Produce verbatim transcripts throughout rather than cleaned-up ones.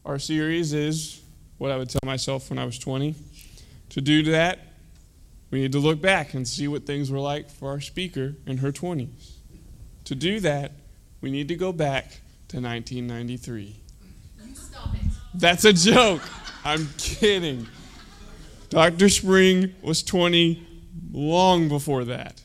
our series is what I would tell myself when I was twenty. To do that, we need to look back and see what things were like for our speaker in her twenties. To do that, we need to go back to nineteen ninety-three. You stop it. That's a joke. I'm kidding. Doctor Spring was twenty long before that.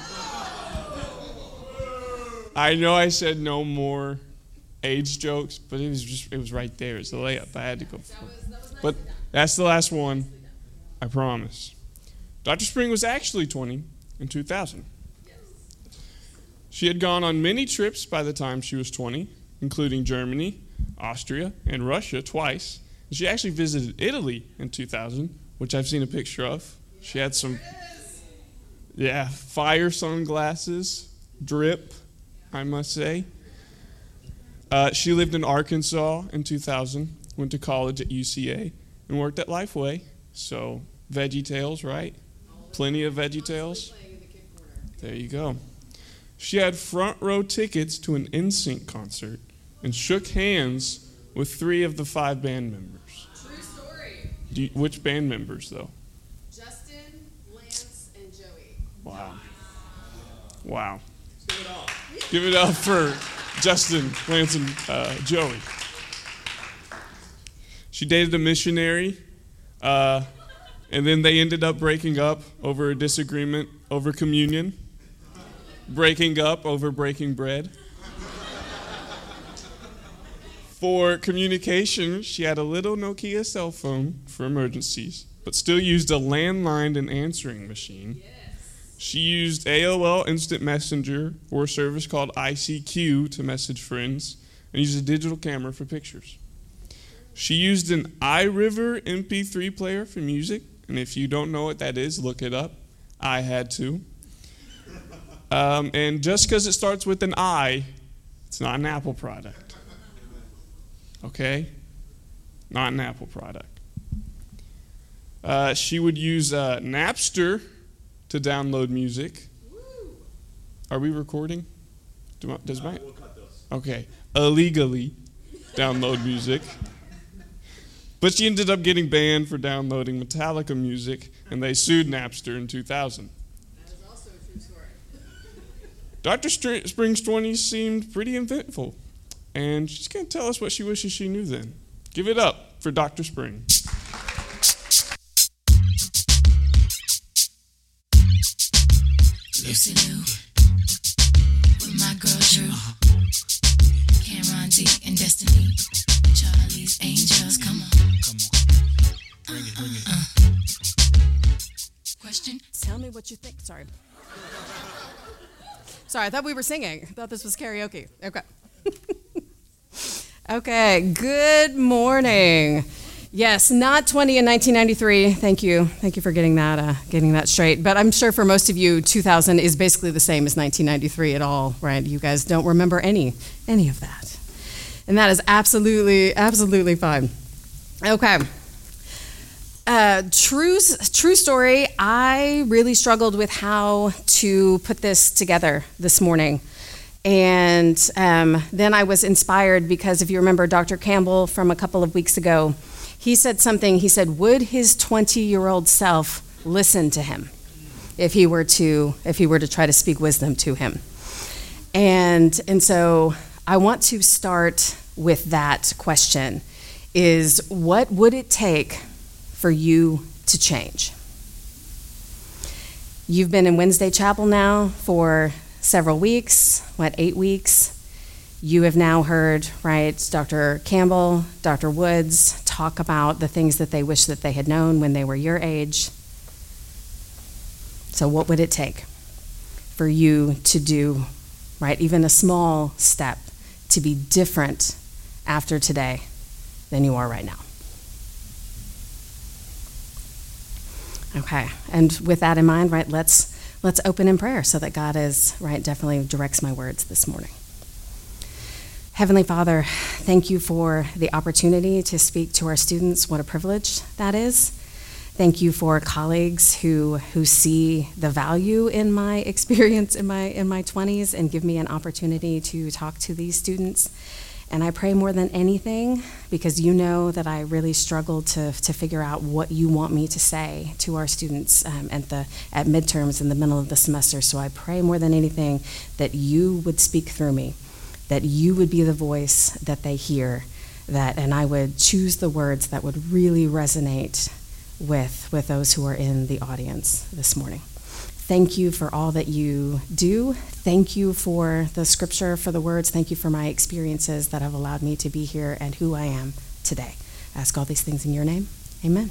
I know I said no more age jokes, but it was just it was right there. It's the layup. I had to go for it. But that's the last one. I promise. Doctor Spring was actually twenty in two thousand. She had gone on many trips by the time she was twenty, including Germany, Austria, and Russia twice. And she actually visited Italy in two thousand, which I've seen a picture of. She had some, yeah, fire sunglasses, drip, I must say. Uh, she lived in Arkansas in two thousand, went to college at U C A, and worked at Lifeway. So, Veggie Tales, right? Plenty of Veggie Tales. There you go. She had front row tickets to an N Sync concert and shook hands with three of the five band members. True story. Do you, which band members, though? Justin, Lance, and Joey. Wow. Wow. Give it up. Give it up for Justin, Lance, and uh, Joey. She dated a missionary, uh, and then they ended up breaking up over a disagreement over communion, breaking up over breaking bread. For communication, she had a little Nokia cell phone for emergencies, but still used a landline and answering machine. Yes. She used A O L Instant Messenger or a service called I C Q to message friends, and used a digital camera for pictures. She used an iRiver M P three player for music, and if you don't know what that is, look it up. I had to. Um, and just because it starts with an I, it's not an Apple product. Okay? Not an Apple product. Uh, she would use uh, Napster to download music. Are we recording? Do my, does my, okay. Illegally download music. But she ended up getting banned for downloading Metallica music, and they sued Napster in two thousand. That is also a true story. Doctor Spring's twenties seemed pretty eventful, and she's going to tell us what she wishes she knew then. Give it up for Doctor Spring. Lucy Lou, with my girl Drew, Cameron D and Destiny, Charlie's Angels, come on. Come on. Bring it, bring it. Uh, uh. Question? Tell me what you think. Sorry. Sorry, I thought we were singing. I thought this was karaoke. Okay. Okay, good morning. Yes, not twenty in nineteen ninety-three. Thank you. Thank you for getting that uh, getting that straight. But I'm sure for most of you, two thousand is basically the same as nineteen ninety-three at all, right? You guys don't remember any any of that. And that is absolutely, absolutely fine. Okay. Uh, true, true story, I really struggled with how to put this together this morning. And um, then I was inspired because if you remember Doctor Campbell from a couple of weeks ago, he said something, he said, would his twenty-year-old self listen to him if he were to if he were to try to speak wisdom to him? And and so I want to start with that question, is what would it take for you to change? You've been in Wednesday Chapel now for several weeks, what, eight weeks? You have now heard, right, Doctor Campbell, Doctor Woods talk about the things that they wish that they had known when they were your age. So what would it take for you to do, right, even a small step to be different after today than you are right now? Okay, and with that in mind, right, let's let's open in prayer so that God is, right, definitely directs my words this morning. Heavenly Father, thank you for the opportunity to speak to our students. What a privilege that is. Thank you for colleagues who who see the value in my experience in my in my twenties and give me an opportunity to talk to these students. And I pray more than anything because you know that I really struggle to, to figure out what you want me to say to our students um, at the at midterms in the middle of the semester. So I pray more than anything that you would speak through me, that you would be the voice that they hear, that and I would choose the words that would really resonate with, with those who are in the audience this morning. Thank you for all that you do. Thank you for the scripture, for the words. Thank you for my experiences that have allowed me to be here and who I am today. I ask all these things in your name. Amen.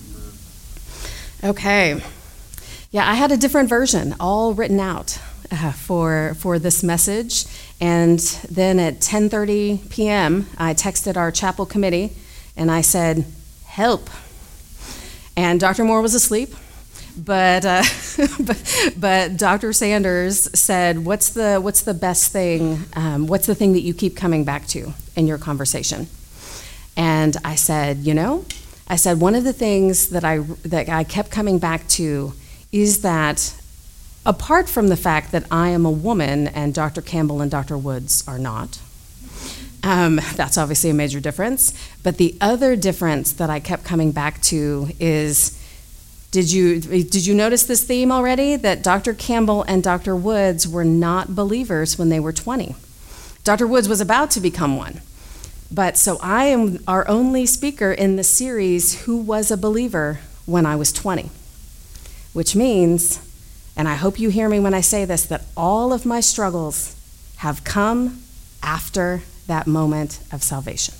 Okay. Yeah, I had a different version, all written out uh, for, for this message. And then at ten thirty p.m., I texted our chapel committee, and I said, help. And Doctor Moore was asleep. But, uh, but but Doctor Sanders said, "What's the what's the best thing? Um, what's the thing that you keep coming back to in your conversation?" And I said, "You know," I said one of the things that I that I kept coming back to is that apart from the fact that I am a woman and Doctor Campbell and Doctor Woods are not, um, that's obviously a major difference. But the other difference that I kept coming back to is." Did you did you notice this theme already? That Doctor Campbell and Doctor Woods were not believers when they were twenty. Doctor Woods was about to become one. But so I am our only speaker in the series who was a believer when I was twenty. Which means, and I hope you hear me when I say this, that all of my struggles have come after that moment of salvation.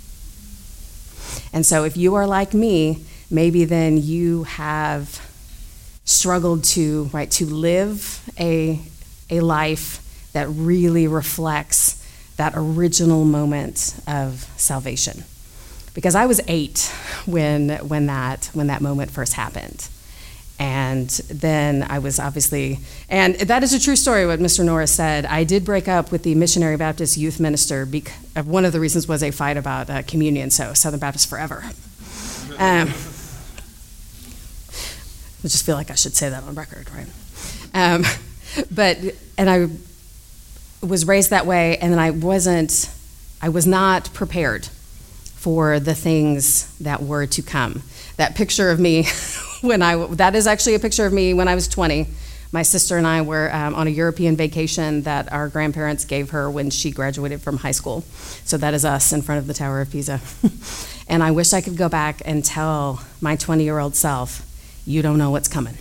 And so if you are like me, maybe then you have struggled to, right, to live a, a life that really reflects that original moment of salvation. Because I was eight when, when, that, when that moment first happened. And then I was obviously, and that is a true story, what Mister Norris said. I did break up with the Missionary Baptist youth minister. Because one of the reasons was a fight about uh, communion, so Southern Baptist forever. Um, I just feel like I should say that on record, right? Um, but, and I was raised that way, and then I wasn't, I was not prepared for the things that were to come. That picture of me when I, that is actually a picture of me when I was twenty. My sister and I were um, on a European vacation that our grandparents gave her when she graduated from high school. So that is us in front of the Tower of Pisa. And I wish I could go back and tell my twenty-year-old self, you don't know what's coming.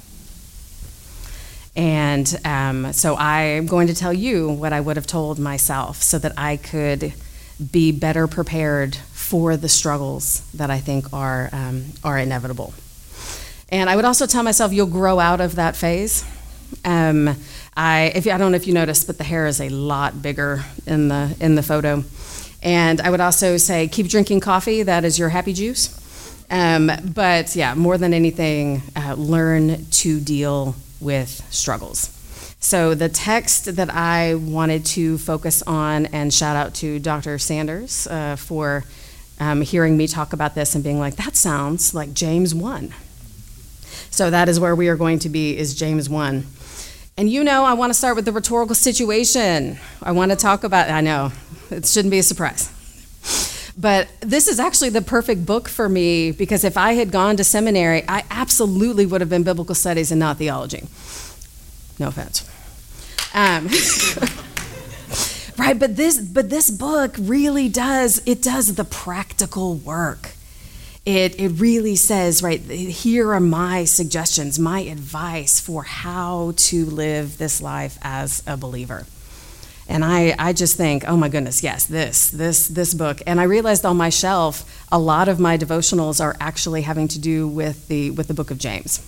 And um, so I'm going to tell you what I would have told myself so that I could be better prepared for the struggles that I think are um, are inevitable. And I would also tell myself you'll grow out of that phase. Um, I if you, I don't know if you noticed, but the hair is a lot bigger in the in the photo. And I would also say keep drinking coffee. That is your happy juice. Um, but yeah, more than anything, uh, learn to deal with struggles. So the text that I wanted to focus on, and shout out to Doctor Sanders uh, for um, hearing me talk about this and being like, that sounds like James one. So that is where we are going to be, is James one. And you know, I want to start with the rhetorical situation. I want to talk about, I know, it shouldn't be a surprise. But this is actually the perfect book for me, because if I had gone to seminary, I absolutely would have been biblical studies and not theology. No offense. Um, right, but this but this book really does, it does the practical work. It it really says, right, here are my suggestions, my advice for how to live this life as a believer. And I, I just think, oh my goodness, yes, this, this, this book. And I realized on my shelf, a lot of my devotionals are actually having to do with the with the book of James.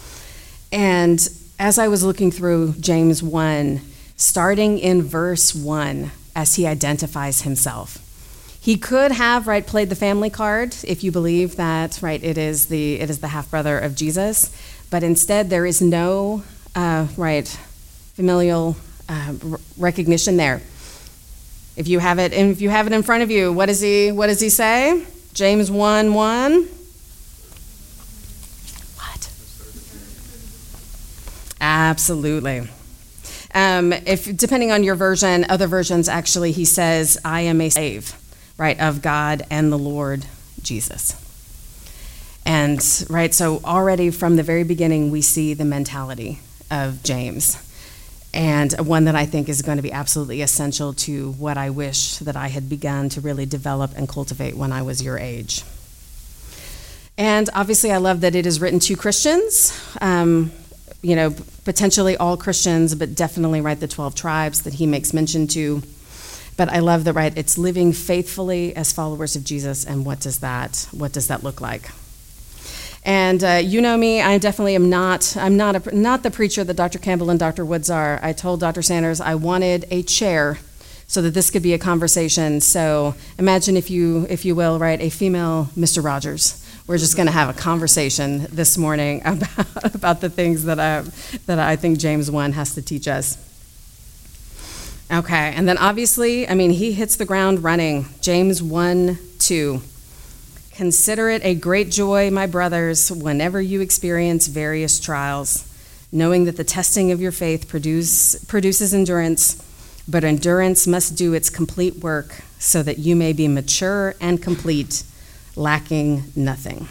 And as I was looking through James one, starting in verse one, as he identifies himself, he could have, right, played the family card, if you believe that, right, it is the it is the half-brother of Jesus. But instead, there is no, uh, right, familial Uh, recognition there. If you have it, and if you have it in front of you, what does he? What does he say? James one one. What? Absolutely. Um, if depending on your version, other versions actually, he says, I am a slave, right, of God and the Lord Jesus. And, right, so already from the very beginning, we see the mentality of James, and one that I think is going to be absolutely essential to what I wish that I had begun to really develop and cultivate when I was your age. And obviously, I love that it is written to Christians, um, you know, potentially all Christians, but definitely, right, the twelve tribes that he makes mention to. But I love that, right, it's living faithfully as followers of Jesus, and what does that, what does that look like? And uh, you know me, I definitely am not, I'm not, a, not the preacher that Doctor Campbell and Doctor Woods are. I told Doctor Sanders I wanted a chair so that this could be a conversation. So imagine, if you, if you will, right, a female Mister Rogers. We're just going to have a conversation this morning about, about the things that I, that I think James one has to teach us. Okay, and then obviously, I mean, he hits the ground running. James one two. Consider it a great joy, my brothers, whenever you experience various trials, knowing that the testing of your faith produce, produces endurance, but endurance must do its complete work so that you may be mature and complete, lacking nothing.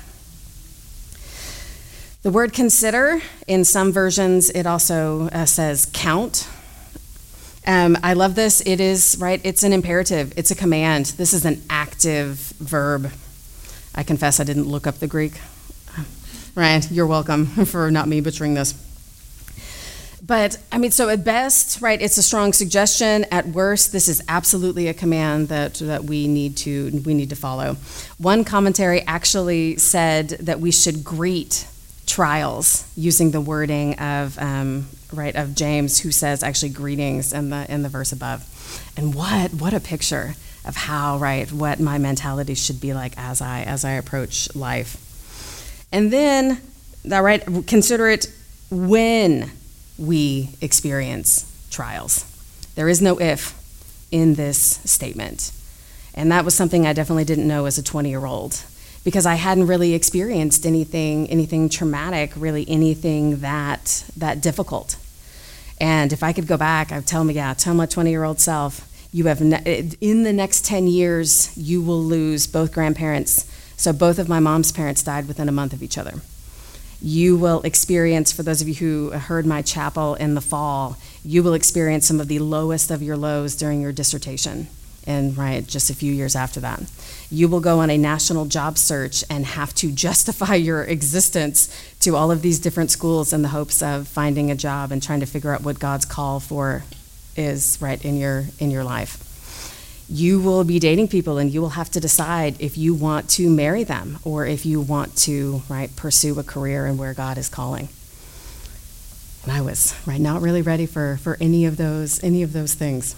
The word consider, in some versions, it also uh, says count. Um, I love this. It is, right, it's an imperative. It's a command. This is an active verb. I confess I didn't look up the Greek. Ryan, you're welcome for not me butchering this. But, I mean, so at best, right, it's a strong suggestion. At worst, this is absolutely a command that, that we need to we need to follow. One commentary actually said that we should greet trials using the wording of um, right of James, who says actually greetings in the in the verse above. And what what a picture of how, right, what my mentality should be like as I as I approach life. And then, all right, consider it when we experience trials. There is no if in this statement. And that was something I definitely didn't know as a twenty-year-old, because I hadn't really experienced anything anything traumatic, really anything that that difficult. And if I could go back, I'd tell me, yeah, tell my twenty-year-old self, you have ne- in the next ten years, you will lose both grandparents. So both of my mom's parents died within a month of each other. You will experience, for those of you who heard my chapel in the fall, you will experience some of the lowest of your lows during your dissertation, and right, just a few years after that. You will go on a national job search and have to justify your existence to all of these different schools in the hopes of finding a job and trying to figure out what God's call for is, right, in your in your life. You will be dating people, and you will have to decide if you want to marry them or if you want to, right, pursue a career in where God is calling. And I was, right, not really ready for, for any of those any of those things.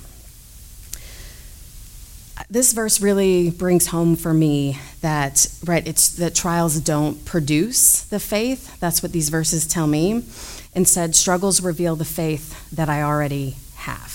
This verse really brings home for me that, right, it's that trials don't produce the faith. That's what these verses tell me. Instead, struggles reveal the faith that I already have.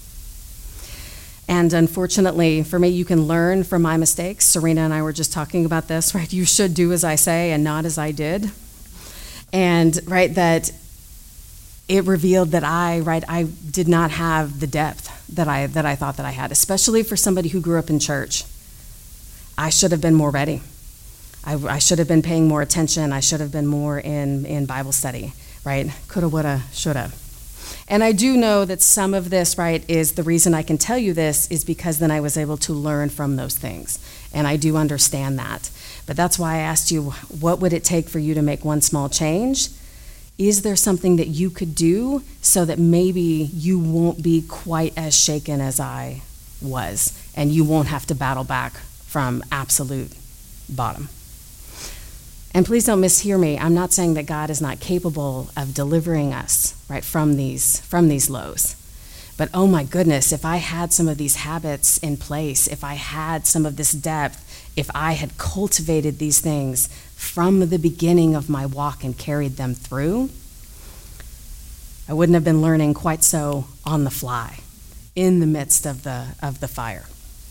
And unfortunately, for me, you can learn from my mistakes. Serena and I were just talking about this, right? You should do as I say and not as I did. And, right, that it revealed that I, right, I did not have the depth that I that I thought that I had, especially for somebody who grew up in church. I should have been more ready. I, I should have been paying more attention. I should have been more in, in Bible study, right? Coulda, woulda, shoulda. And I do know that some of this, right, is the reason I can tell you this is because then I was able to learn from those things. And I do understand that. But that's why I asked you, what would it take for you to make one small change? Is there something that you could do so that maybe you won't be quite as shaken as I was, and you won't have to battle back from absolute bottom? And please don't mishear me. I'm not saying that God is not capable of delivering us, right, from these from these lows. But oh my goodness, if I had some of these habits in place, if I had some of this depth, if I had cultivated these things from the beginning of my walk and carried them through, I wouldn't have been learning quite so on the fly in the midst of the of the fire.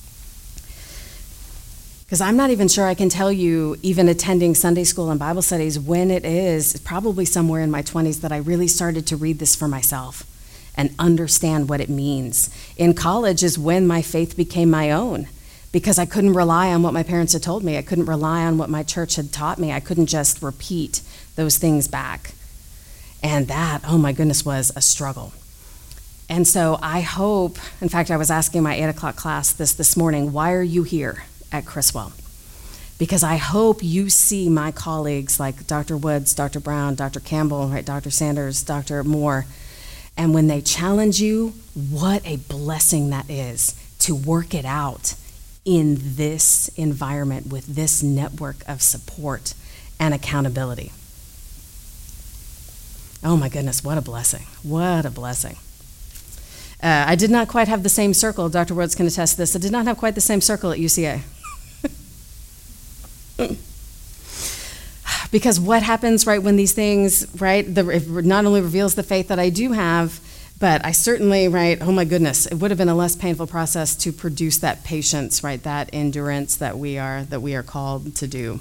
Because I'm not even sure I can tell you, even attending Sunday school and Bible studies, when it is, probably somewhere in my twenties, that I really started to read this for myself and understand what it means. In college is when my faith became my own, because I couldn't rely on what my parents had told me. I couldn't rely on what my church had taught me. I couldn't just repeat those things back. And that, oh my goodness, was a struggle. And so I hope, in fact, I was asking my eight o'clock class this this morning, why are you here at Criswell? Because I hope you see my colleagues like Doctor Woods, Doctor Brown, Doctor Campbell, right, Doctor Sanders, Doctor Moore, and when they challenge you, what a blessing that is to work it out in this environment with this network of support and accountability. Oh my goodness, what a blessing. What a blessing. Uh, I did not quite have the same circle. Doctor Woods can attest to this. I did not have quite the same circle at U C A. Because what happens, right, when these things, right, the, it not only reveals the faith that I do have, but I certainly, right, oh my goodness, it would have been a less painful process to produce that patience, right, that endurance that we are that we are called to do.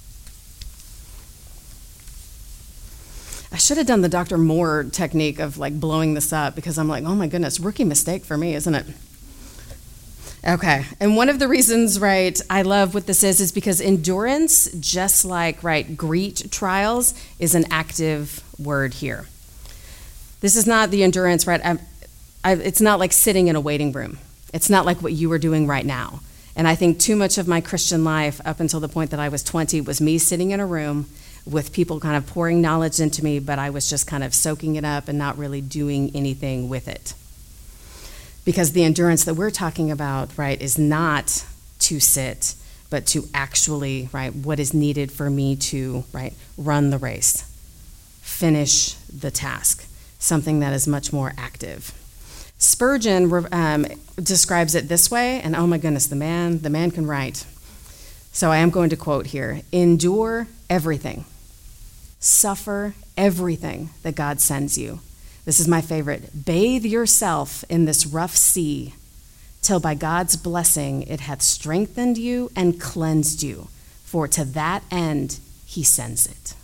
I should have done the Doctor Moore technique of like blowing this up, because I'm like, oh my goodness, rookie mistake for me, isn't it? Okay, and one of the reasons, right, I love what this is, is because endurance, just like, right, Greek trials, is an active word here. This is not the endurance, right, I, I, it's not like sitting in a waiting room. It's not like what you are doing right now. And I think too much of my Christian life up until the point that I was twenty was me sitting in a room with people kind of pouring knowledge into me, but I was just kind of soaking it up and not really doing anything with it. Because the endurance that we're talking about, right, is not to sit, but to actually, right, what is needed for me to, right, run the race, finish the task, something that is much more active. Spurgeon um, describes it this way, and oh my goodness, the man, the man can write. So I am going to quote here: endure everything. Suffer everything that God sends you. This is my favorite. Bathe yourself in this rough sea, till by God's blessing it hath strengthened you and cleansed you, for to that end he sends it.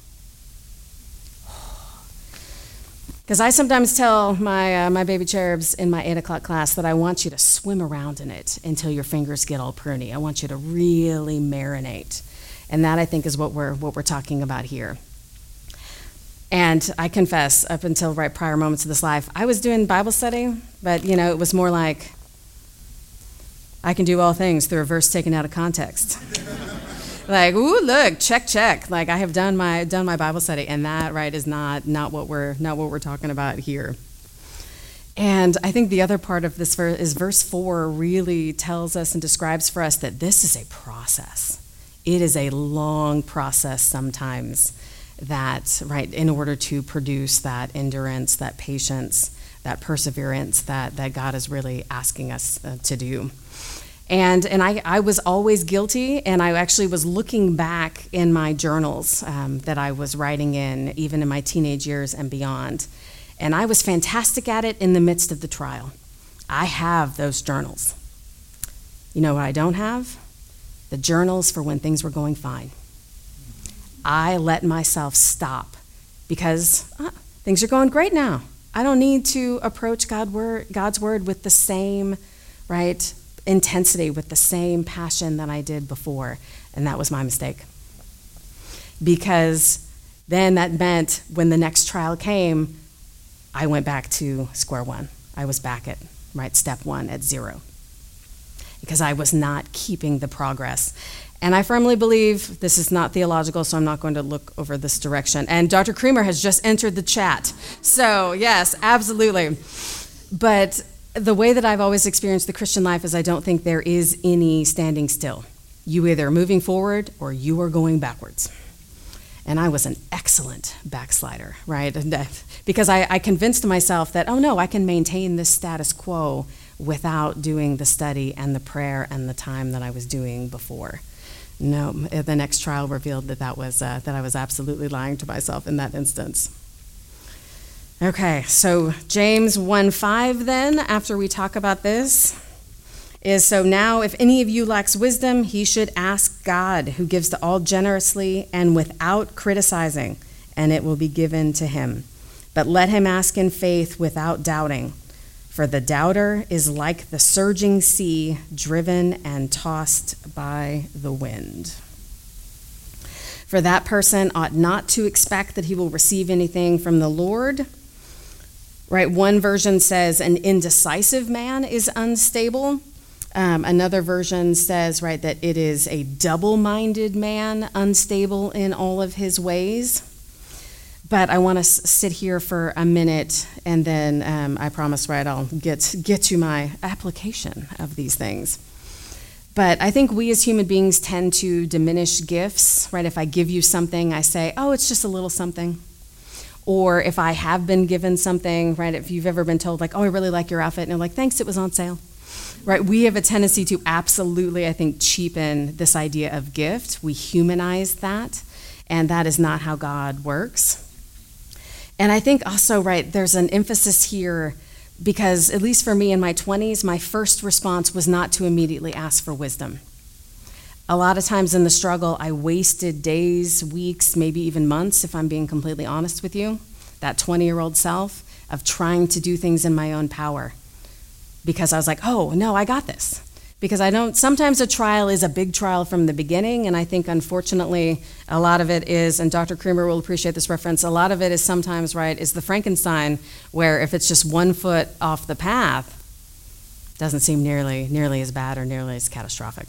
Because I sometimes tell my uh, my baby cherubs in my eight o'clock class that I want you to swim around in it until your fingers get all pruny. I want you to really marinate. And that, I think, is what we're what we're talking about here. And I confess, up until right prior moments of this life, I was doing Bible study, but, you know, it was more like, I can do all things through a verse taken out of context. Like, ooh, look, check, check. Like, I have done my done my Bible study, and that, right, is not not what we're not what we're talking about here. And I think the other part of this verse is verse four really tells us and describes for us that this is a process. It is a long process sometimes, that, right, in order to produce that endurance, that patience, that perseverance that, that God is really asking us uh, to do. And and I, I was always guilty, and I actually was looking back in my journals um, that I was writing in, even in my teenage years and beyond. And I was fantastic at it in the midst of the trial. I have those journals. You know what I don't have? The journals for when things were going fine. I let myself stop because uh, things are going great now. I don't need to approach God word, God's word with the same, right, intensity, with the same passion that I did before. And that was my mistake. Because then that meant when the next trial came, I went back to square one. I was back at, right, step one at zero. Because I was not keeping the progress. And I firmly believe, this is not theological, so I'm not going to look over this direction. And Doctor Creamer has just entered the chat. So yes, absolutely. But the way that I've always experienced the Christian life is I don't think there is any standing still. You either are moving forward or you are going backwards. And I was an excellent backslider, right? Because I, I convinced myself that, oh no, I can maintain this status quo without doing the study and the prayer and the time that I was doing before. No, the next trial revealed that that was uh, that I was absolutely lying to myself in that instance. Okay, so James one five then, after we talk about this, is so now if any of you lacks wisdom, he should ask God, who gives to all generously and without criticizing, and it will be given to him. But let him ask in faith without doubting. For the doubter is like the surging sea, driven and tossed by the wind. For that person ought not to expect that he will receive anything from the Lord. Right? One version says an indecisive man is unstable. Um, another version says, right, that it is a double-minded man, unstable in all of his ways. But I want to s- sit here for a minute, and then um, I promise, right, I'll get get to my application of these things. But I think we as human beings tend to diminish gifts, right? If I give you something, I say, oh, it's just a little something. Or if I have been given something, right, if you've ever been told, like, oh, I really like your outfit, and you're like, thanks, it was on sale. Right, we have a tendency to absolutely, I think, cheapen this idea of gift. We humanize that, and that is not how God works. And I think also, right, there's an emphasis here because, at least for me in my twenties, my first response was not to immediately ask for wisdom. A lot of times in the struggle, I wasted days, weeks, maybe even months, if I'm being completely honest with you, that twenty-year-old self, of trying to do things in my own power. Because I was like, oh, no, I got this. Because I don't, sometimes a trial is a big trial from the beginning, and I think, unfortunately, a lot of it is, and Doctor Creamer will appreciate this reference, a lot of it is sometimes, right, is the Frankenstein, where if it's just one foot off the path, doesn't seem nearly, nearly as bad or nearly as catastrophic.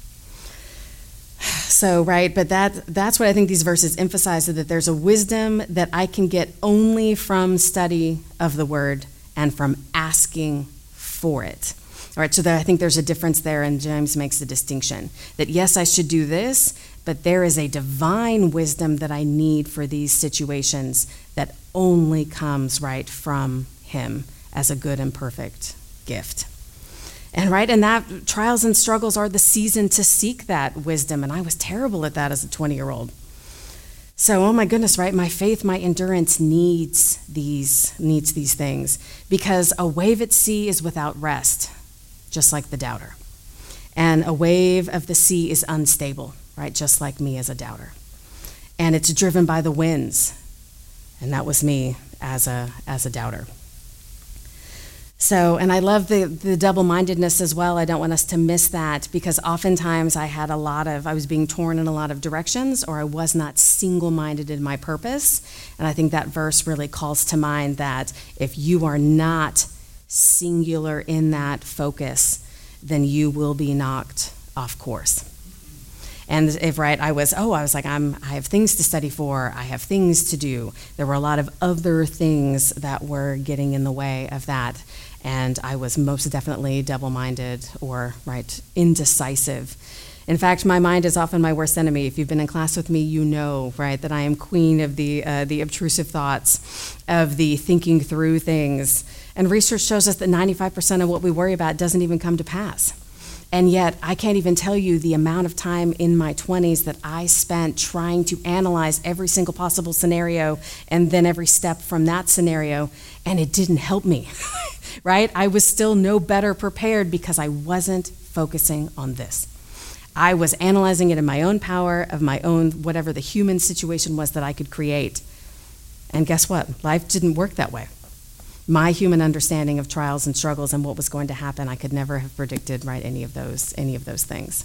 So, right, but that that's what I think these verses emphasize, so that there's a wisdom that I can get only from study of the Word and from asking for it. All right, so that I think there's a difference there, and James makes the distinction that yes, I should do this, but there is a divine wisdom that I need for these situations that only comes right from him as a good and perfect gift. And right, and that trials and struggles are the season to seek that wisdom, and I was terrible at that as a twenty-year-old. So, oh my goodness, right? My faith, my endurance needs these needs these things, because a wave at sea is without rest, just like the doubter. And a wave of the sea is unstable, right? Just like me as a doubter. And it's driven by the winds. And that was me as a as a doubter. So, and I love the, the double-mindedness as well. I don't want us to miss that, because oftentimes I had a lot of, I was being torn in a lot of directions, or I was not single-minded in my purpose. And I think that verse really calls to mind that if you are not singular in that focus, then you will be knocked off course. And if, right, I was, oh, I was like, I'm, I have things to study for, I have things to do. There were a lot of other things that were getting in the way of that. And I was most definitely double-minded or, right, indecisive. In fact, my mind is often my worst enemy. If you've been in class with me, you know, right, that I am queen of the uh, the obtrusive thoughts, of the thinking through things. And research shows us that ninety-five percent of what we worry about doesn't even come to pass. And yet, I can't even tell you the amount of time in my twenties that I spent trying to analyze every single possible scenario and then every step from that scenario, and it didn't help me, right? I was still no better prepared because I wasn't focusing on this. I was analyzing it in my own power, of my own, whatever the human situation was that I could create. And guess what? Life didn't work that way. My human understanding of trials and struggles and what was going to happen, I could never have predicted, right, any of those, any of those things.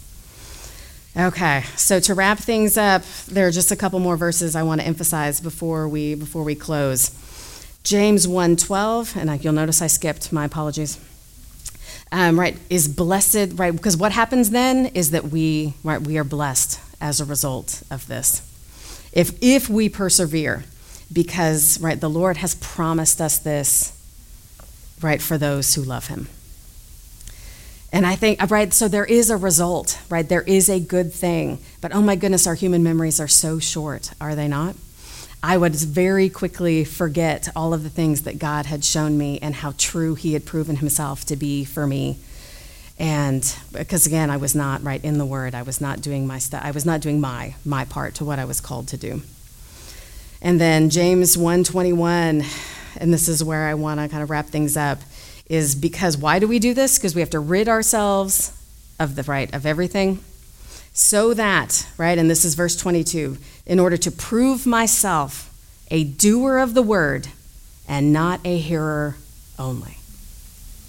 Okay, so to wrap things up, there are just a couple more verses I want to emphasize before we before we close. James one twelve, and I, you'll notice I skipped, my apologies. Um, right, is blessed, right, because what happens then is that we, right, we are blessed as a result of this. If if we persevere, because, right, the Lord has promised us this, right, for those who love him. And I think, right, so there is a result, right? There is a good thing. But oh my goodness, our human memories are so short, are they not? I would very quickly forget all of the things that God had shown me and how true he had proven himself to be for me. And because again, I was not, right, in the Word. I was not doing my stuff. I was not doing my my part to what I was called to do. And then James one twenty-one, and this is where I want to kind of wrap things up, is because why do we do this? Because we have to rid ourselves of the right of everything, so that, right, and this is verse twenty-two, in order to prove myself a doer of the word and not a hearer only.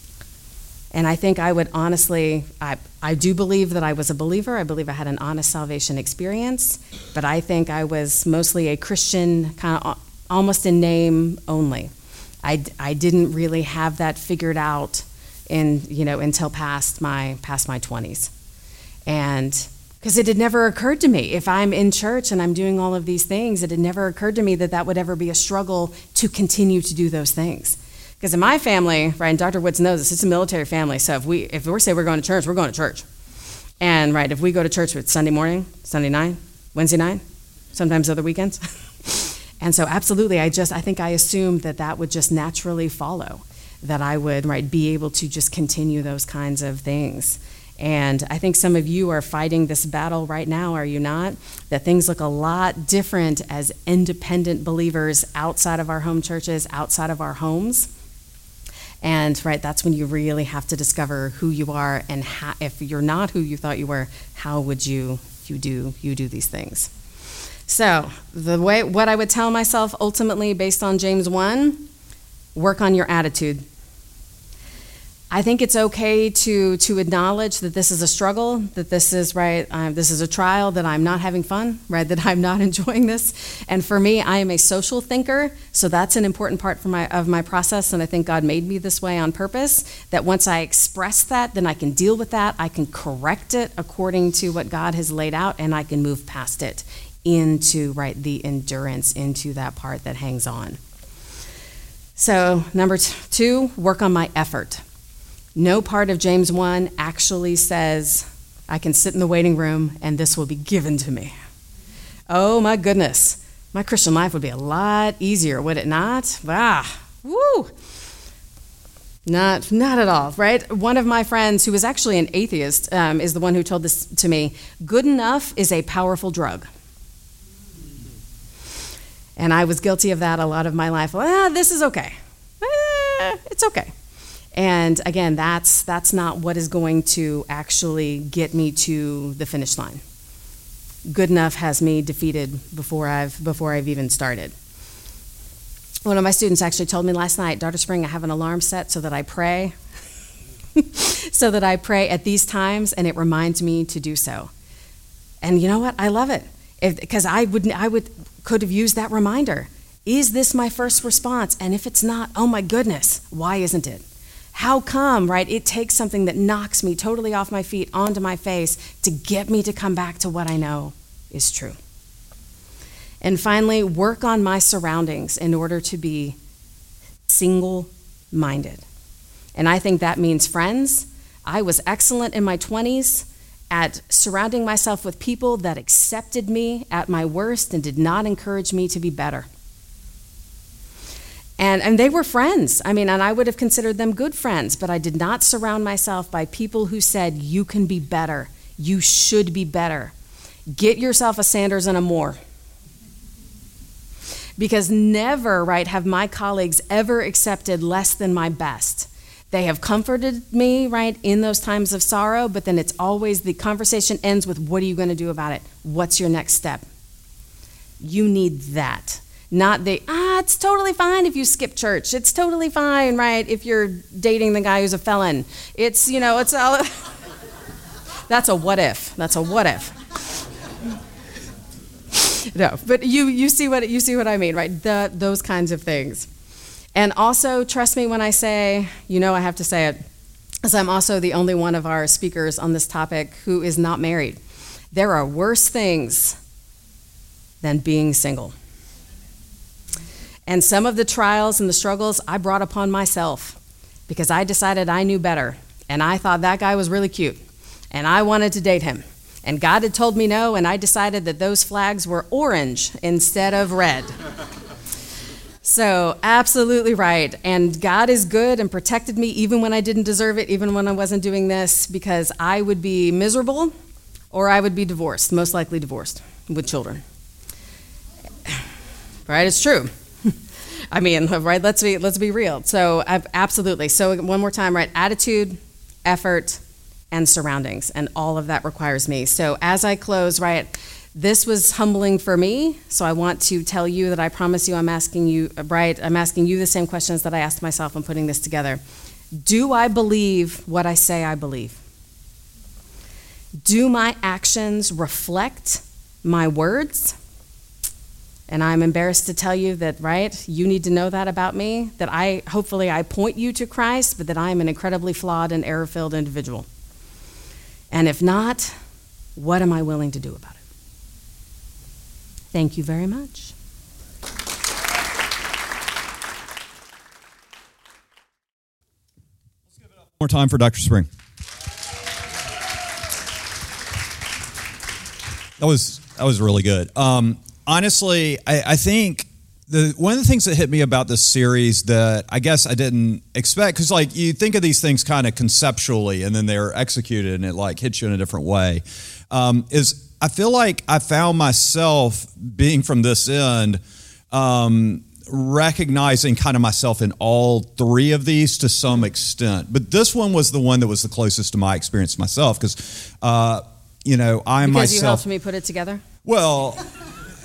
And I think I would honestly, I, I do believe that I was a believer. I believe I had an honest salvation experience, but I think I was mostly a Christian, kind of almost in name only. I, I didn't really have that figured out in, you know, until past my, past my twenties. And because it had never occurred to me, if I'm in church and I'm doing all of these things, it had never occurred to me that that would ever be a struggle to continue to do those things. Because in my family, right, and Doctor Woods knows this, it's a military family, so if we if we say we're going to church, we're going to church. And right, if we go to church, it's Sunday morning, Sunday night, Wednesday night, sometimes other weekends. And so absolutely, I just, I think I assumed that that would just naturally follow, that I would, right, be able to just continue those kinds of things. And I think some of you are fighting this battle right now, are you not? That things look a lot different as independent believers outside of our home churches, outside of our homes. And right, that's when you really have to discover who you are, and how, if you're not who you thought you were, how would you you do you do these things? So the way what I would tell myself ultimately, based on James one, work on your attitude. I think it's okay to to acknowledge that this is a struggle, that this is right, um, this is a trial, that I'm not having fun, right, that I'm not enjoying this. And for me, I am a social thinker, so that's an important part for my of my process, and I think God made me this way on purpose, that once I express that, then I can deal with that, I can correct it according to what God has laid out, and I can move past it into, right, the endurance, into that part that hangs on. So number t- two, work on my effort. No part of James one actually says, I can sit in the waiting room and this will be given to me. Oh my goodness, my Christian life would be a lot easier, would it not? Ah, woo! Not, not at all, right? One of my friends, who is actually an atheist, um, is the one who told this to me. Good enough is a powerful drug. And I was guilty of that a lot of my life. Well, this is okay. Eh, it's okay. And again, that's that's not what is going to actually get me to the finish line. Good enough has me defeated before I've before I've even started. One of my students actually told me last night, Daughter Spring, I have an alarm set so that I pray, so that I pray at these times, and it reminds me to do so. And you know what? I love it, because I would I would could have used that reminder. Is this my first response? And if it's not, oh my goodness, why isn't it? How come, right? It takes something that knocks me totally off my feet onto my face to get me to come back to what I know is true. And finally, work on my surroundings in order to be single-minded. And I think that means friends. I was excellent in my twenties at surrounding myself with people that accepted me at my worst and did not encourage me to be better. And, and they were friends. I mean, and I would have considered them good friends, but I did not surround myself by people who said, you can be better. You should be better. Get yourself a Sanders and a Moore. Because never, right, have my colleagues ever accepted less than my best. They have comforted me, right, in those times of sorrow, but then it's always, the conversation ends with, what are you going to do about it? What's your next step? You need that. Not the, ah, it's totally fine if you skip church. It's totally fine, right, if you're dating the guy who's a felon. It's, you know, it's all, that's a what if. That's a what if. No, but you you see what you see what I mean, right? The, those kinds of things. And also, trust me when I say, you know I have to say it, as I'm also the only one of our speakers on this topic who is not married. There are worse things than being single. And some of the trials and the struggles I brought upon myself because I decided I knew better, and I thought that guy was really cute, and I wanted to date him. And God had told me no, and I decided that those flags were orange instead of red. So, absolutely right. And God is good and protected me even when I didn't deserve it, even when I wasn't doing this, because I would be miserable or I would be divorced, most likely divorced with children. Right? It's true. I mean, right, let's be let's be real. So absolutely. So one more time, right? Attitude, effort, and surroundings, and all of that requires me. So as I close, right, this was humbling for me. So I want to tell you that I promise you I'm asking you, right, I'm asking you the same questions that I asked myself when putting this together. Do I believe what I say I believe? Do my actions reflect my words? And I'm embarrassed to tell you that, right, you need to know that about me, that I, hopefully I point you to Christ, but that I am an incredibly flawed and error-filled individual. And if not, what am I willing to do about it? Thank you very much. More time for Doctor Spring. That was that was really good. Um, honestly, I, I think the one of the things that hit me about this series that I guess I didn't expect, because like you think of these things kind of conceptually and then they're executed and it like hits you in a different way, um, is I feel like I found myself being from this end, um, recognizing kind of myself in all three of these to some extent. But this one was the one that was the closest to my experience myself because, uh, you know, I because myself... Because you helped me put it together? Well, uh,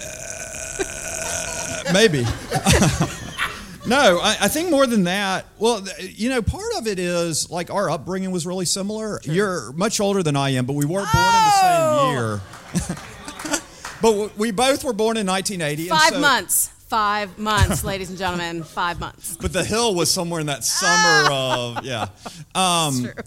maybe. No, I, I think more than that. Well, you know, part of it is, like, our upbringing was really similar. Sure. You're much older than I am, but we weren't born oh! in the same year. But we both were born in nineteen eighty. Five and so, months. Five months, ladies and gentlemen. Five months. But the hill was somewhere in that summer of, yeah. Um, That's true.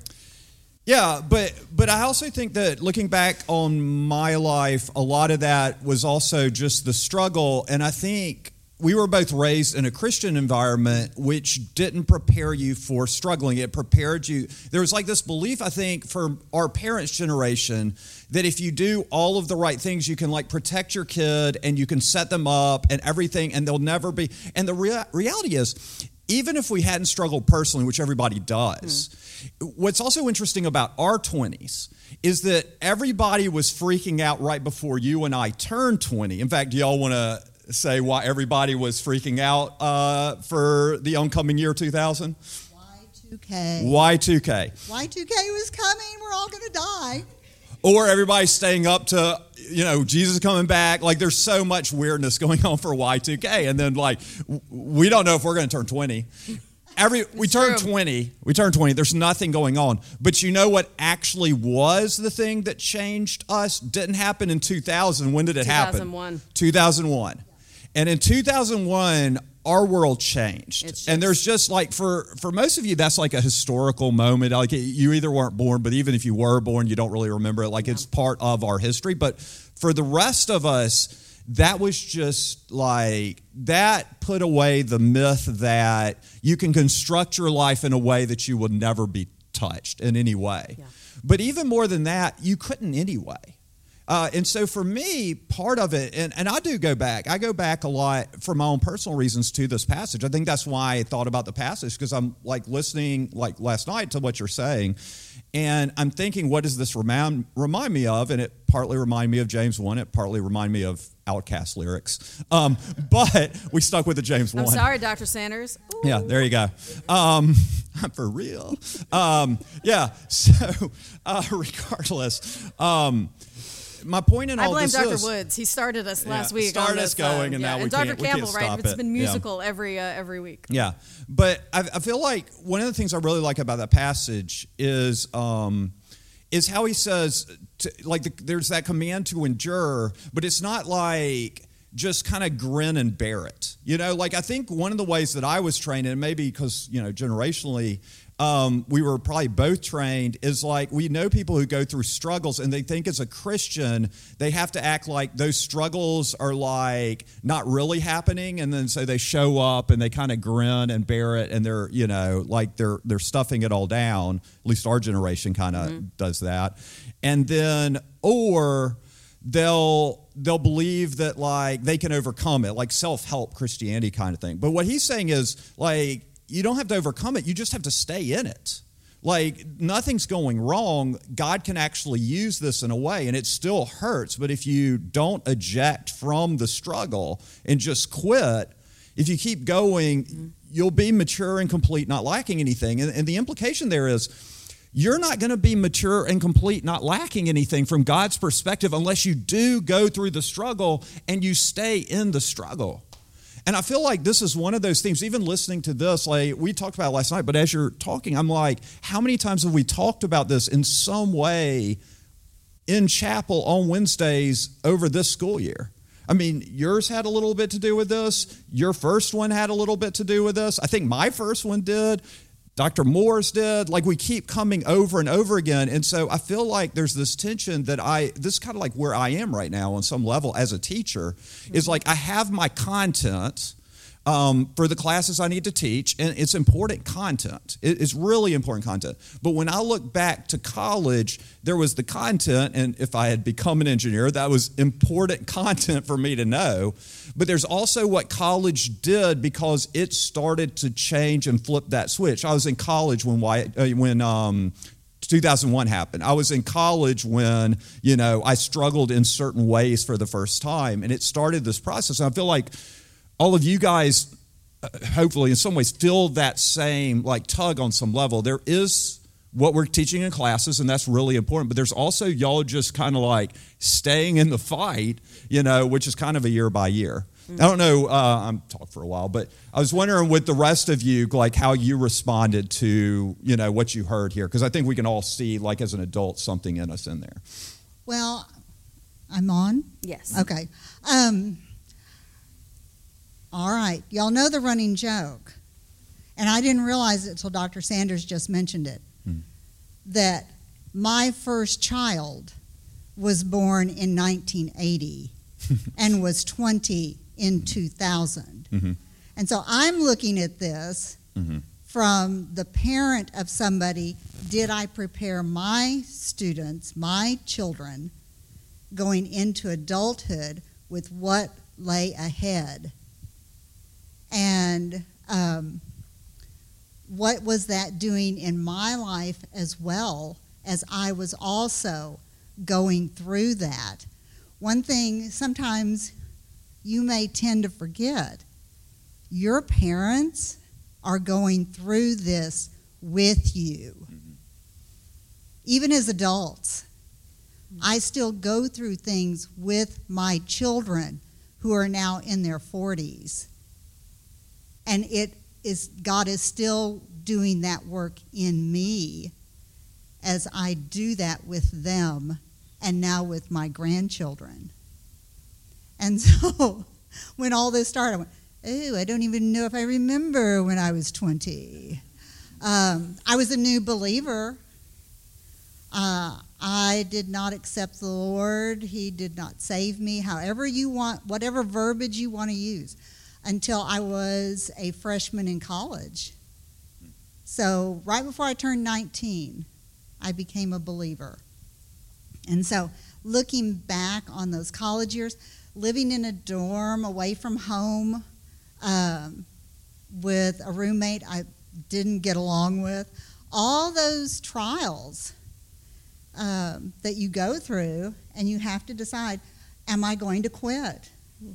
Yeah, but but I also think that looking back on my life, a lot of that was also just the struggle. And I think we were both raised in a Christian environment, which didn't prepare you for struggling. It prepared you. There was like this belief, I think, for our parents' generation that if you do all of the right things, you can like protect your kid and you can set them up and everything, and they'll never be. And the rea- reality is, even if we hadn't struggled personally, which everybody does, mm. what's also interesting about our twenties is that everybody was freaking out right before you and I turned twenty. In fact, do y'all want to say why everybody was freaking out uh, for the oncoming year two thousand? Y two K. Y two K. Y two K was coming. We're all going to die. Or everybody's staying up to, you know, Jesus is coming back. Like, there's so much weirdness going on for Y two K. And then, like, we don't know if we're going to turn twenty. Every We turn twenty. We turn twenty. There's nothing going on. But you know what actually was the thing that changed us? Didn't happen in two thousand. When did it happen? two thousand one. two thousand one. And in two thousand one, our world changed. Just, and there's just like, for, for most of you, that's like a historical moment. Like, you either weren't born, but even if you were born, you don't really remember it. Like, yeah. It's part of our history. But for the rest of us, that was just like, that put away the myth that you can construct your life in a way that you will never be touched in any way. Yeah. But even more than that, you couldn't anyway. Uh, and so for me, part of it, and, and I do go back, I go back a lot for my own personal reasons to this passage. I think that's why I thought about the passage, because I'm like listening like last night to what you're saying, and I'm thinking, what does this remind, remind me of? And it partly reminded me of James one, it partly reminded me of Outcast lyrics. Um, but we stuck with the James one. I'm sorry, Doctor Sanders. Ooh. Yeah, there you go. Um, for real. Um, yeah, so uh, regardless, um, my point in all I blame this Doctor is, Woods. He started us last yeah, week. Started on us this, going, uh, and yeah. now we and can't. Doctor We Campbell, can't right? stop It's it. been Yeah. musical every uh, every week. Yeah, but I, I feel like one of the things I really like about that passage is um, is how he says, to, like, the, there's that command to endure, but it's not like just kind of grin and bear it. You know, like, I think one of the ways that I was trained, and maybe because, you know, generationally, Um, we were probably both trained, is like, we know people who go through struggles and they think as a Christian they have to act like those struggles are like not really happening, and then so they show up and they kind of grin and bear it, and they're, you know, like they're they're stuffing it all down. At least our generation kind of mm-hmm. does that. And then or they'll they'll believe that like they can overcome it, like self-help Christianity kind of thing. But what he's saying is, like, you don't have to overcome it. You just have to stay in it. Like, nothing's going wrong. God can actually use this in a way, and it still hurts. But if you don't eject from the struggle and just quit, if you keep going, mm-hmm. you'll be mature and complete, not lacking anything. And, and the implication there is, you're not going to be mature and complete, not lacking anything from God's perspective, unless you do go through the struggle and you stay in the struggle. And I feel like this is one of those themes, even listening to this, like we talked about it last night, but as you're talking, I'm like, how many times have we talked about this in some way in chapel on Wednesdays over this school year? I mean, yours had a little bit to do with this. Your first one had a little bit to do with this. I think my first one did. Doctor Moore's did. Like, we keep coming over and over again. And so I feel like there's this tension that I, this is kind of like where I am right now on some level as a teacher, is like I have my content um, for the classes I need to teach, and it's important content. It, it's really important content. But when I look back to college, there was the content, and if I had become an engineer, that was important content for me to know. But there's also what college did, because it started to change and flip that switch. I was in college when Wyatt, uh, when um, two thousand one happened. I was in college when, you know, I struggled in certain ways for the first time, and it started this process. And I feel like all of you guys, uh, hopefully in some ways, feel that same like tug on some level. There is what we're teaching in classes, and that's really important. But there's also y'all just kind of like staying in the fight, you know, which is kind of a year by year. Mm-hmm. I don't know, uh, I'm talking for a while, but I was wondering with the rest of you, like how you responded to, you know, what you heard here. Because I think we can all see, like as an adult, something in us in there. Well, I'm on? Yes. Okay. Um, all right. Y'all know the running joke. And I didn't realize it until Doctor Sanders just mentioned it. Hmm. That my first child was born in nineteen eighty and was twenty in two thousand. Mm-hmm. And so I'm looking at this mm-hmm. from the parent of somebody. Did I prepare my students, my children, going into adulthood with what lay ahead? And um, what was that doing in my life as well, as I was also going through that? One thing sometimes you may tend to forget, your parents are going through this with you. Mm-hmm. Even as adults, mm-hmm. I still go through things with my children who are now in their forties. And it is, God is still doing that work in me as I do that with them and now with my grandchildren. And so when all this started, I went, oh, I don't even know if I remember when I was twenty. Um, I was a new believer. Uh, I did not accept the Lord. He did not save me, however you want, whatever verbiage you want to use, until I was a freshman in college. So right before I turned nineteen, I became a believer. And so looking back on those college years, living in a dorm away from home um, with a roommate I didn't get along with, all those trials um, that you go through, and you have to decide, am I going to quit?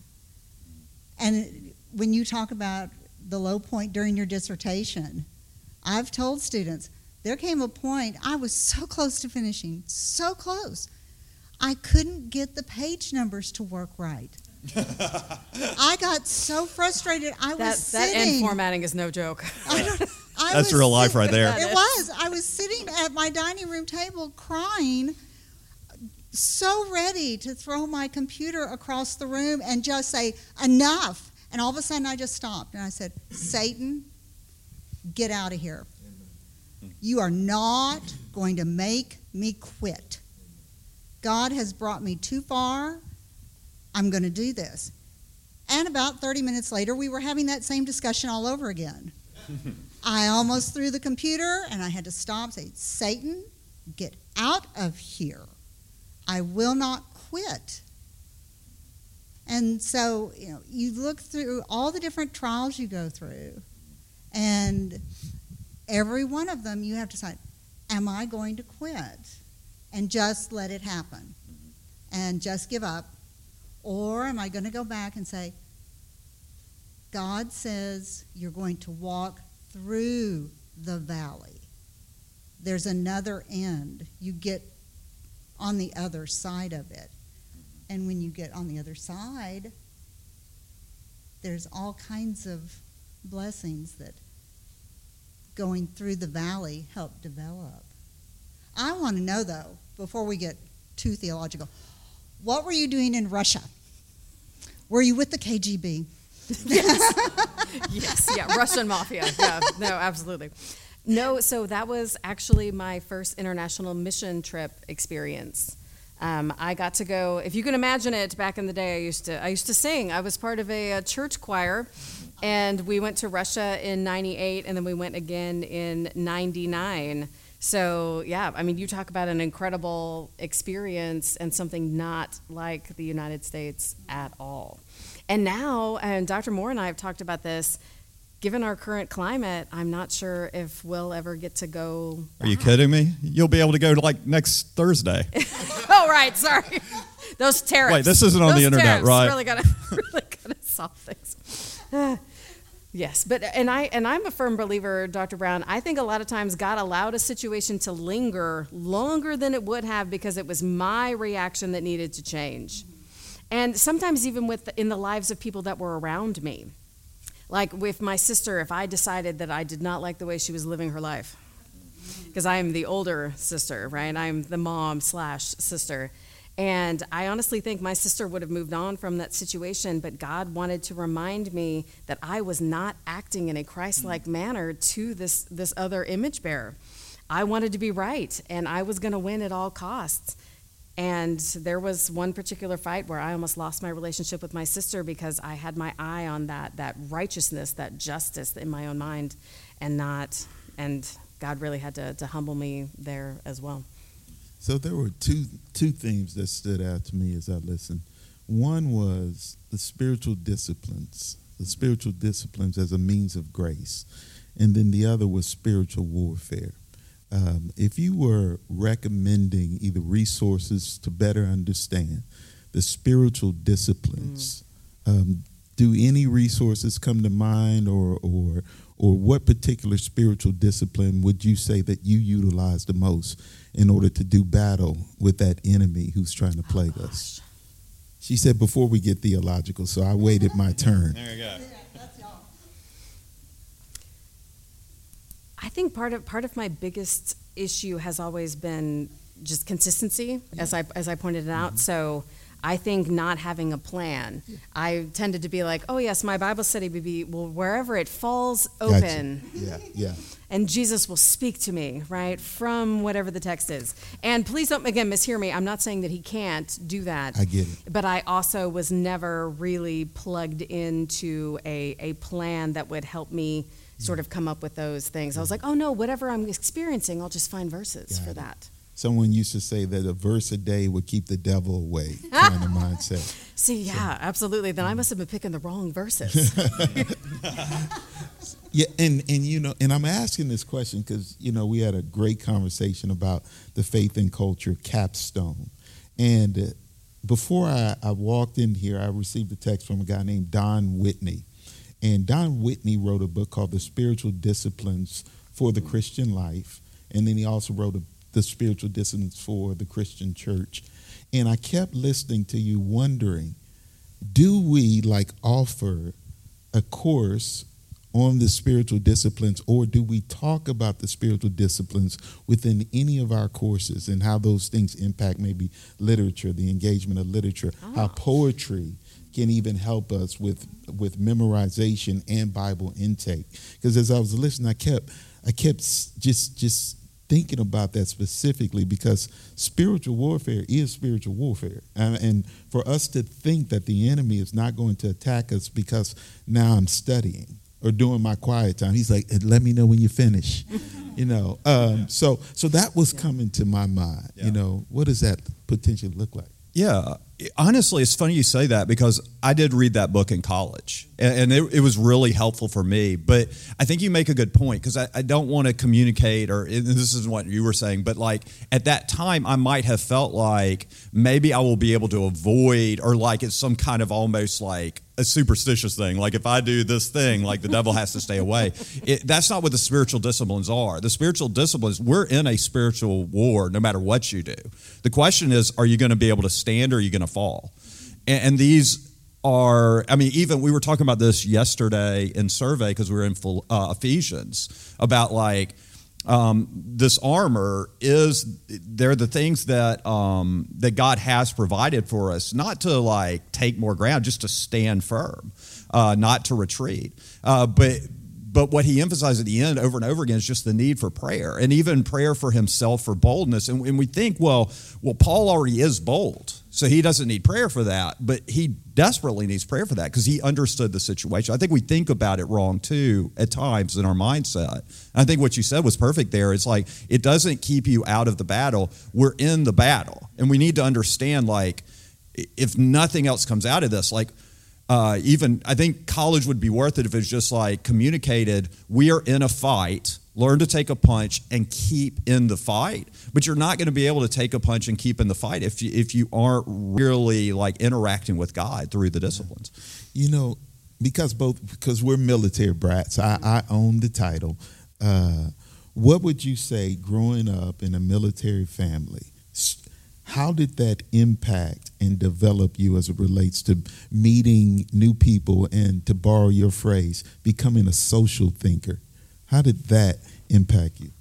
And when you talk about the low point during your dissertation, I've told students, there came a point, I was so close to finishing, so close. I couldn't get the page numbers to work right. I got so frustrated. I that, was that sitting. That end formatting is no joke. I don't, I That's was real life sitting, right there. It was. I was sitting at my dining room table crying, so ready to throw my computer across the room and just say, enough. And all of a sudden I just stopped and I said, Satan, get out of here. You are not going to make me quit. God has brought me too far. I'm going to do this. And about thirty minutes later, we were having that same discussion all over again. I almost threw the computer, and I had to stop and say, Satan, get out of here. I will not quit. And so, you know, you look through all the different trials you go through, and every one of them you have to decide, am I going to quit and just let it happen and just give up? Or am I going to go back and say, God says you're going to walk through the valley. There's another end. You get on the other side of it. And when you get on the other side, there's all kinds of blessings that going through the valley help develop. I want to know, though, before we get too theological, what were you doing in Russia? Were you with the K G B? Yes. Yes, yeah, Russian mafia. Yeah, no, absolutely. No, so that was actually my first international mission trip experience. Um, I got to go, if you can imagine it, back in the day, I used to I used to sing. I was part of a, a church choir, and we went to Russia in ninety-eight, and then we went again in ninety-nine. So, yeah, I mean, you talk about an incredible experience and something not like the United States at all. And now, and Doctor Moore and I have talked about this, given our current climate, I'm not sure if we'll ever get to go back. Are you kidding me? You'll be able to go to like next Thursday. Oh, right, sorry. Those tariffs. Wait, this isn't on Those the internet, tariffs right? Really gotta, really gotta solve things. Yes, but and I and I'm a firm believer, Doctor Brown. I think a lot of times God allowed a situation to linger longer than it would have because it was my reaction that needed to change. And sometimes even with the, in the lives of people that were around me. Like with my sister, if I decided that I did not like the way she was living her life, because I am the older sister, right? I'm the mom slash sister. And I honestly think my sister would have moved on from that situation, but God wanted to remind me that I was not acting in a Christ-like manner to this, this other image bearer. I wanted to be right, and I was going to win at all costs. And there was one particular fight where I almost lost my relationship with my sister because I had my eye on that that righteousness, that justice in my own mind, and not, and God really had to, to humble me there as well. So there were two two themes that stood out to me as I listened. One was the spiritual disciplines, the spiritual disciplines as a means of grace, and then the other was spiritual warfare. Um, if you were recommending either resources to better understand the spiritual disciplines, mm. um, do any resources come to mind, or or or what particular spiritual discipline would you say that you utilize the most in order to do battle with that enemy who's trying to plague oh, us? She said before we get theological, so I waited my turn. There you go. I think part of part of my biggest issue has always been just consistency, yeah. as I as I pointed it out. Mm-hmm. So I think not having a plan. Yeah. I tended to be like, oh yes, my Bible study would be, well, wherever it falls open. Gotcha. Yeah, yeah. And Jesus will speak to me, right, from whatever the text is. And please don't, again, mishear me. I'm not saying that he can't do that. I get it. But I also was never really plugged into a, a plan that would help me sort of come up with those things. I was like, oh no, whatever I'm experiencing, I'll just find verses Got for it. that. Someone used to say that a verse a day would keep the devil away, kind of mindset. See, yeah, so. Absolutely. Then I must have been picking the wrong verses. Yeah, and, and you know, and I'm asking this question because, you know, we had a great conversation about the Faith and Culture capstone. And uh, before I, I walked in here, I received a text from a guy named Don Whitney. And Don Whitney wrote a book called The Spiritual Disciplines for the Christian Life. And then he also wrote a The Spiritual Disciplines for the Christian Church. And I kept listening to you wondering, do we like offer a course on the spiritual disciplines, or do we talk about the spiritual disciplines within any of our courses and how those things impact maybe literature, the engagement of literature, oh. how poetry can even help us with with memorization and Bible intake? Because as I was listening, I kept I kept just just thinking about that specifically, because spiritual warfare is spiritual warfare. And, and for us to think that the enemy is not going to attack us because now I'm studying or doing my quiet time, he's like, let me know when you finish. you know, um, so so that was coming to my mind. Yeah. You know, what does that potentially look like? Yeah, honestly, it's funny you say that, because I did read that book in college, and it, it was really helpful for me. But I think you make a good point, because I, I don't want to communicate, or this is what you were saying, but like at that time, I might have felt like maybe I will be able to avoid, or like it's some kind of almost like a superstitious thing. Like if I do this thing, like the devil has to stay away. It, that's not what the spiritual disciplines are. The spiritual disciplines, we're in a spiritual war no matter what you do. The question is, are you going to be able to stand, or are you going to fall? And, and these are, I mean, even we were talking about this yesterday in survey because we were in full, uh, Ephesians about like um, this armor is, they're the things that um, that God has provided for us, not to like take more ground, just to stand firm, uh, not to retreat. Uh, but But what he emphasized at the end over and over again is just the need for prayer, and even prayer for himself for boldness. And, and we think, well, well, Paul already is bold, so he doesn't need prayer for that. But he desperately needs prayer for that because he understood the situation. I think we think about it wrong too at times in our mindset. I think what you said was perfect there. It's like it doesn't keep you out of the battle. We're in the battle, and we need to understand, like, if nothing else comes out of this, like. Uh, even I think college would be worth it if it's just like communicated, we are in a fight, learn to take a punch and keep in the fight. But you're not going to be able to take a punch and keep in the fight if you, if you aren't really like interacting with God through the disciplines. You know, because both because we're military brats, I, I own the title. Uh, what would you say growing up in a military family? How did that impact and develop you as it relates to meeting new people and, to borrow your phrase, becoming a social thinker? How did that impact you?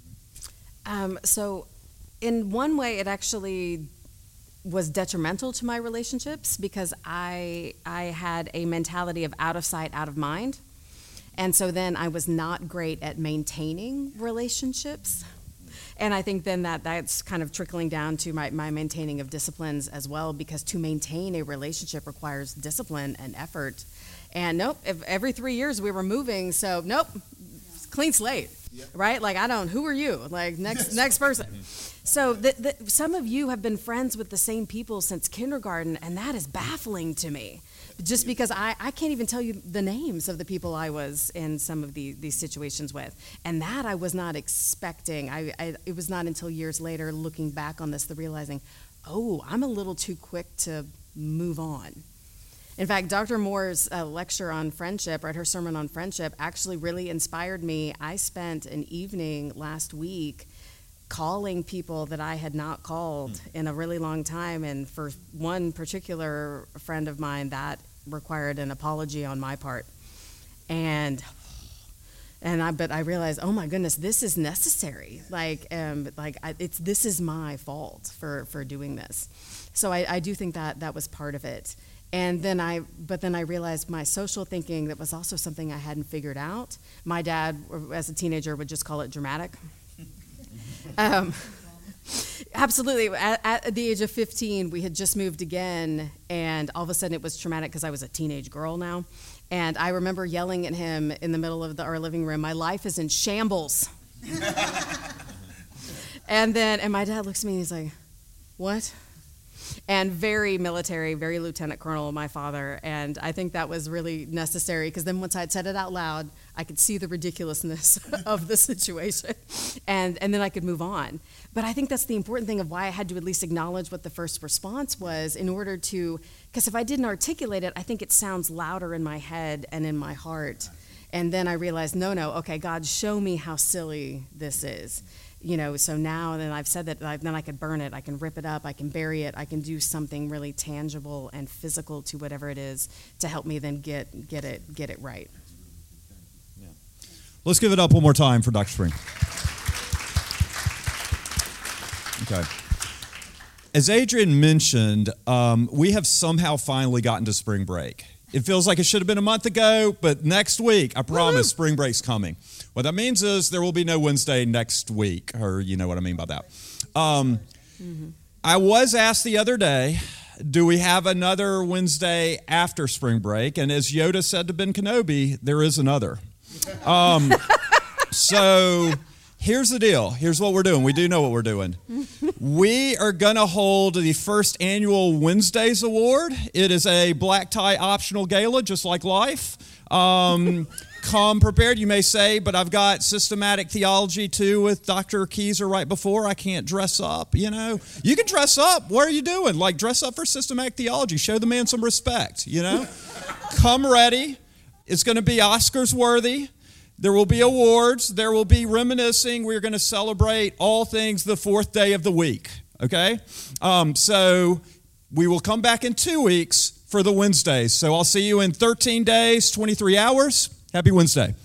Um, so in one way, it actually was detrimental to my relationships because I, I had a mentality of out of sight, out of mind. And so then I was not great at maintaining relationships. And I think then that that's kind of trickling down to my, my maintaining of disciplines as well, because to maintain a relationship requires discipline and effort. And nope, if every three years we were moving, so nope, clean slate, yep. Right? Like, I don't, who are you? Like, next next person. So the, the, some of you have been friends with the same people since kindergarten, and that is baffling to me. Just because I, I can't even tell you the names of the people I was in some of the, these situations with. And that I was not expecting. I, I it was not until years later, looking back on this, the realizing, oh, I'm a little too quick to move on. In fact, Doctor Moore's uh, lecture on friendship, right, her sermon on friendship, actually really inspired me. I spent an evening last week calling people that I had not called in a really long time, and for one particular friend of mine, that required an apology on my part. And and I but I realized, oh my goodness, this is necessary. Like um like I, it's this is my fault for for doing this. So I, I do think that that was part of it. And then I, but then I realized my social thinking, that was also something I hadn't figured out. My dad, as a teenager, would just call it dramatic. Um, absolutely. At, at the age of fifteen, we had just moved again, and all of a sudden it was traumatic because I was a teenage girl now. And I remember yelling at him in the middle of the, our living room, "My life is in shambles." And then, and my dad looks at me and he's like, "What?" And very military, very lieutenant colonel, my father. And I think that was really necessary, because then once I'd said it out loud, I could see the ridiculousness of the situation. And, and then I could move on. But I think that's the important thing of why I had to at least acknowledge what the first response was, in order to, because if I didn't articulate it, I think it sounds louder in my head and in my heart. And then I realized, no, no, okay, God, show me how silly this is. You know, so now that I've said that, then I can burn it, I can rip it up, I can bury it, I can do something really tangible and physical to whatever it is to help me then get get it get it right. Yeah. Let's give it up one more time for Doctor Spring. Okay. As Adrian mentioned, um, we have somehow finally gotten to spring break. It feels like it should have been a month ago, but next week, I promise, Woo-hoo! Spring break's coming. What that means is there will be no Wednesday next week, or you know what I mean by that. Um, mm-hmm. I was asked the other day, do we have another Wednesday after spring break? And as Yoda said to Ben Kenobi, there is another. Um, so here's the deal. Here's what we're doing. We do know what we're doing. We are going to hold the first annual Wednesdays Award. It is a black tie optional gala, just like life. Um, come prepared, you may say, but I've got systematic theology too with Doctor Keyser right before. I can't dress up, you know. You can dress up. What are you doing? Like, dress up for systematic theology. Show the man some respect, you know. Come ready. It's going to be Oscars worthy. There will be awards. There will be reminiscing. We're going to celebrate all things the fourth day of the week, okay? Um, so we will come back in two weeks for the Wednesdays. So I'll see you in thirteen days, twenty-three hours. Happy Wednesday.